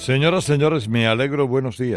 Señoras, señores, me alegro, buenos días.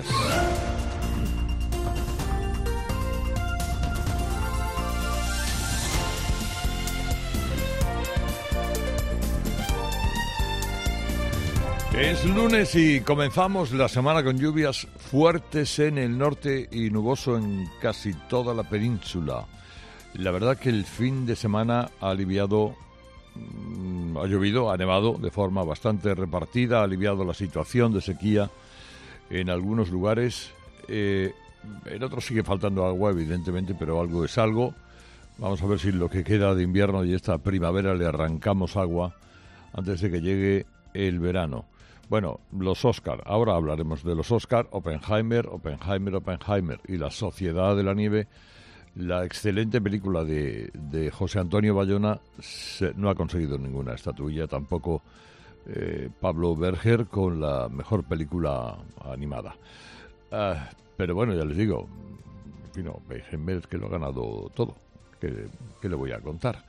Es lunes y comenzamos la semana con lluvias fuertes en el norte y nuboso en casi toda la península. La verdad que el fin de semana ha aliviado, ha llovido, ha nevado de forma bastante repartida, ha aliviado la situación de sequía en algunos lugares. En otros sigue faltando agua, evidentemente, pero algo es algo. Vamos a ver si lo que queda de invierno y esta primavera le arrancamos agua antes de que llegue el verano. Bueno, los Oscar, ahora hablaremos de los Oscar, Oppenheimer y La Sociedad de la Nieve. La excelente película de José Antonio Bayona no ha conseguido ninguna estatuilla, tampoco Pablo Berger con la mejor película animada. Pero bueno, ya les digo, en fin, Oppenheimer es que lo ha ganado todo, ¿qué le voy a contar?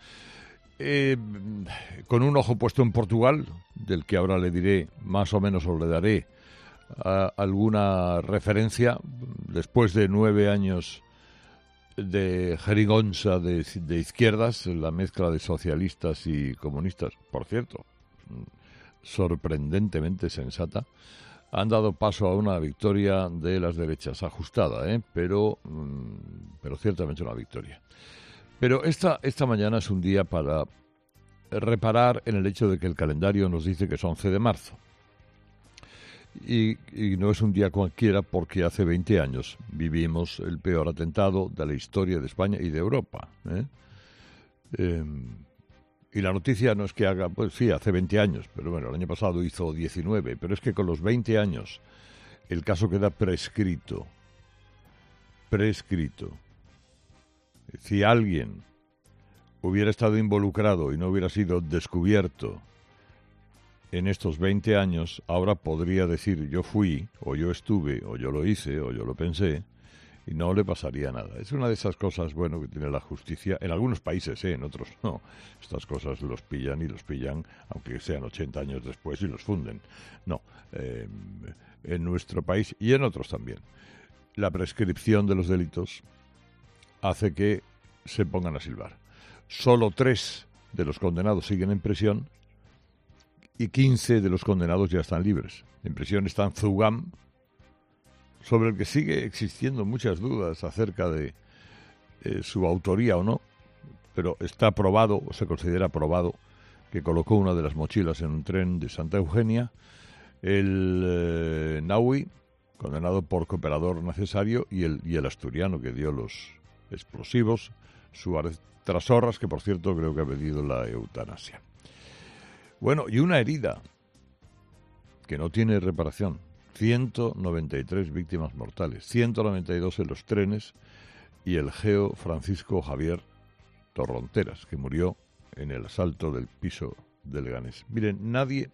Con un ojo puesto en Portugal, del que ahora le diré más o menos o le daré alguna referencia, después de 9 años de jerigonza de izquierdas, la mezcla de socialistas y comunistas, por cierto, sorprendentemente sensata, han dado paso a una victoria de las derechas, ajustada, pero ciertamente una victoria. Pero esta mañana es un día para reparar en el hecho de que el calendario nos dice que es 11 de marzo. Y no es un día cualquiera porque hace 20 años vivimos el peor atentado de la historia de España y de Europa. Y la noticia no es que haga, pues sí, hace 20 años, pero bueno, el año pasado hizo 19, pero es que con los 20 años el caso queda prescrito. Si alguien hubiera estado involucrado y no hubiera sido descubierto en estos 20 años, ahora podría decir yo fui, o yo estuve, o yo lo hice, o yo lo pensé, y no le pasaría nada. Es una de esas cosas, bueno, que tiene la justicia, en algunos países, en otros no. Estas cosas los pillan, aunque sean 80 años después, y los funden. No, en nuestro país y en otros también. La prescripción de los delitos hace que se pongan a silbar. Solo 3 de los condenados siguen en prisión y 15 de los condenados ya están libres. En prisión está Zugam, sobre el que sigue existiendo muchas dudas acerca de su autoría o no, pero está probado, o se considera probado, que colocó una de las mochilas en un tren de Santa Eugenia. El Naui, condenado por cooperador necesario, y el asturiano que dio los explosivos, Suárez Trasorras, que por cierto creo que ha pedido la eutanasia. Bueno, y una herida que no tiene reparación. 193 víctimas mortales, 192 en los trenes, y el geo Francisco Javier Torronteras, que murió en el asalto del piso de Leganés. Miren, nadie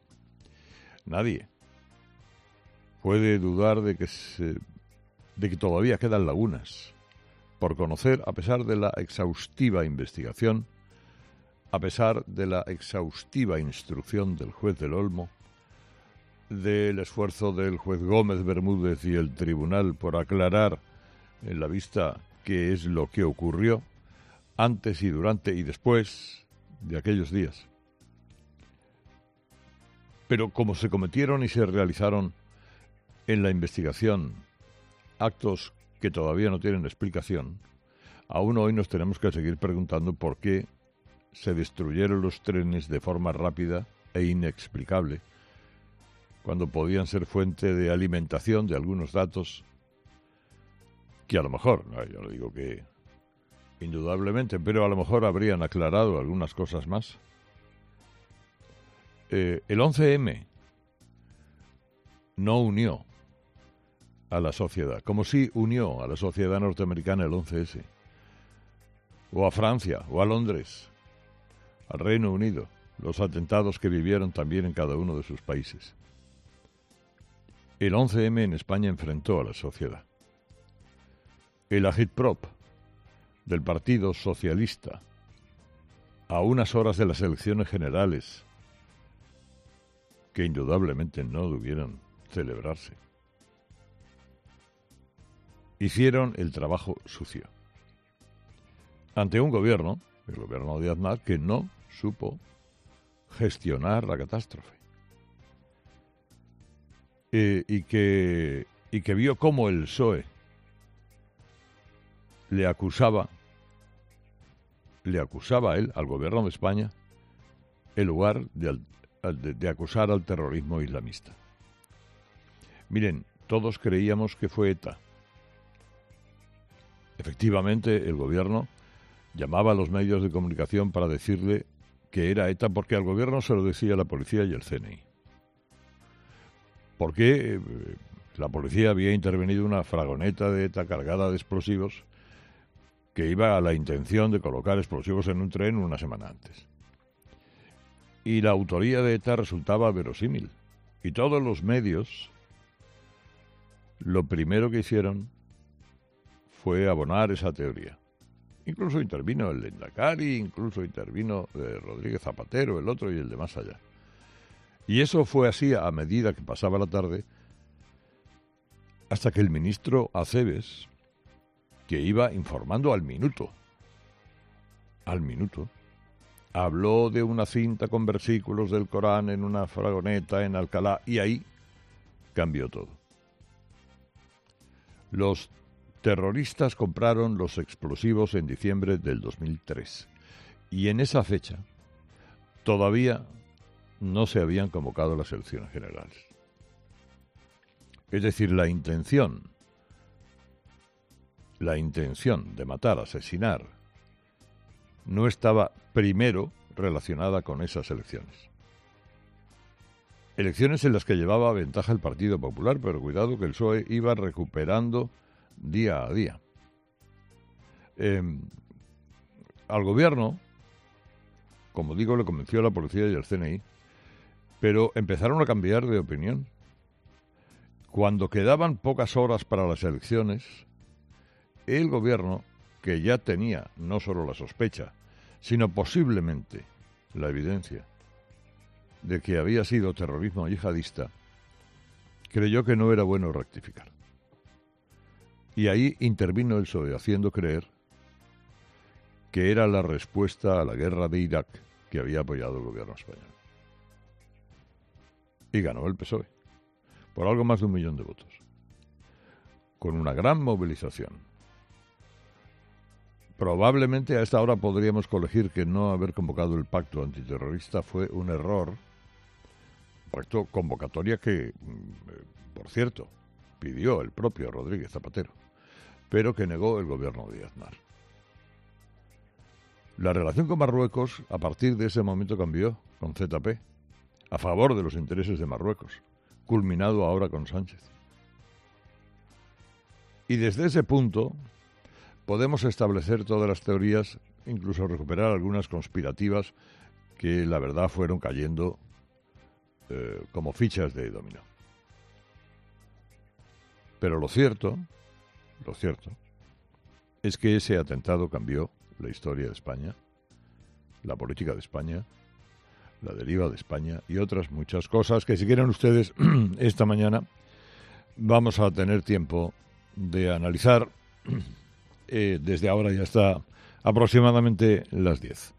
puede dudar de que todavía quedan lagunas por conocer, a pesar de la exhaustiva investigación, a pesar de la exhaustiva instrucción del juez del Olmo, del esfuerzo del juez Gómez Bermúdez y el tribunal por aclarar en la vista qué es lo que ocurrió antes y durante y después de aquellos días. Pero como se cometieron y se realizaron en la investigación actos que todavía no tienen explicación, aún hoy nos tenemos que seguir preguntando por qué se destruyeron los trenes de forma rápida e inexplicable, cuando podían ser fuente de alimentación de algunos datos que a lo mejor, yo no digo que indudablemente, pero a lo mejor habrían aclarado algunas cosas más. El 11M no unió a la sociedad, como sí unió a la sociedad norteamericana el 11S, o a Francia, o a Londres, al Reino Unido, los atentados que vivieron también en cada uno de sus países. El 11M en España enfrentó a la sociedad. El agitprop del Partido Socialista, a unas horas de las elecciones generales, que indudablemente no debieron celebrarse. Hicieron el trabajo sucio. Ante un gobierno, el gobierno de Aznar, que no supo gestionar la catástrofe. Y que vio cómo el PSOE le acusaba a él, al gobierno de España, en lugar de acusar al terrorismo islamista. Miren, todos creíamos que fue ETA. Efectivamente, el gobierno llamaba a los medios de comunicación para decirle que era ETA, porque al gobierno se lo decía la policía y el CNI. Porque la policía había intervenido una fragoneta de ETA cargada de explosivos que iba a la intención de colocar explosivos en un tren una semana antes. Y la autoría de ETA resultaba verosímil. Y todos los medios, lo primero que hicieron fue abonar esa teoría. Incluso intervino el Lehendakari, incluso intervino Rodríguez Zapatero, el otro y el de más allá. Y eso fue así a medida que pasaba la tarde, hasta que el ministro Acebes, que iba informando al minuto, habló de una cinta con versículos del Corán en una fragoneta en Alcalá, y ahí cambió todo. Los terroristas compraron los explosivos en diciembre del 2003, y en esa fecha todavía no se habían convocado las elecciones generales. Es decir, la intención de matar, asesinar, no estaba primero relacionada con esas elecciones. Elecciones en las que llevaba ventaja el Partido Popular, pero cuidado que el PSOE iba recuperando día a día. Al gobierno, como digo, le convenció la policía y el CNI, pero empezaron a cambiar de opinión. Cuando quedaban pocas horas para las elecciones, el gobierno, que ya tenía no solo la sospecha, sino posiblemente la evidencia de que había sido terrorismo yihadista, creyó que no era bueno rectificar. Y ahí intervino el PSOE, haciendo creer que era la respuesta a la guerra de Irak que había apoyado el gobierno español. Y ganó el PSOE, por algo más de 1 millón de votos, con una gran movilización. Probablemente a esta hora podríamos colegir que no haber convocado el pacto antiterrorista fue un error, pacto convocatoria que, por cierto, pidió el propio Rodríguez Zapatero, pero que negó el gobierno de Aznar. La relación con Marruecos a partir de ese momento cambió con ZP, a favor de los intereses de Marruecos, culminado ahora con Sánchez. Y desde ese punto podemos establecer todas las teorías, incluso recuperar algunas conspirativas que la verdad fueron cayendo como fichas de dominó. Pero lo cierto es que ese atentado cambió la historia de España, la política de España, la deriva de España y otras muchas cosas que, si quieren ustedes, esta mañana vamos a tener tiempo de analizar desde ahora ya hasta aproximadamente las 10.